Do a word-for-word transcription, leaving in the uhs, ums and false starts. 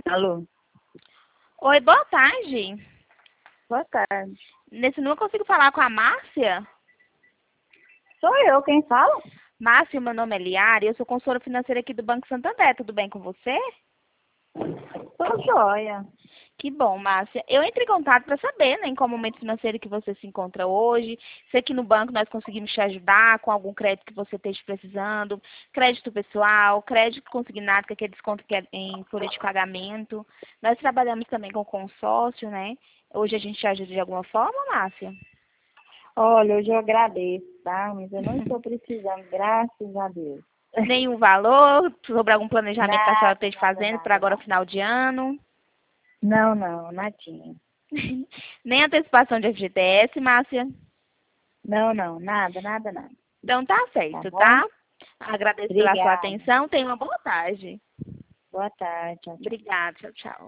Alô? Oi, boa tarde. Boa tarde. Nesse número eu consigo falar com a Márcia? Sou eu, quem fala? Márcia, meu nome é Liara e eu sou consultora financeira aqui do Banco Santander. Tudo bem com você? Tô joia. Que bom, Márcia. Eu entrei em contato para saber, né, em qual momento financeiro que você se encontra hoje. Se aqui no banco nós conseguimos te ajudar com algum crédito que você esteja precisando, crédito pessoal, crédito consignado, que é aquele desconto que é em folha de pagamento. Nós trabalhamos também com consórcio, né? Hoje a gente te ajuda de alguma forma, Márcia? Olha, hoje eu agradeço, tá? Mas eu não estou precisando, graças a Deus. Nenhum valor sobre algum planejamento que a senhora Nada, esteja nada, fazendo para nada, agora, nada. final de ano? Não, não, nadinha. Nem antecipação de F G T S, Márcia? Não, não, nada, nada, nada. Então tá Tá certo, bom? tá? Agradeço pela sua Obrigada. atenção. Tenha uma boa tarde. Boa tarde. Tchau, tchau. Obrigada. Tchau, tchau.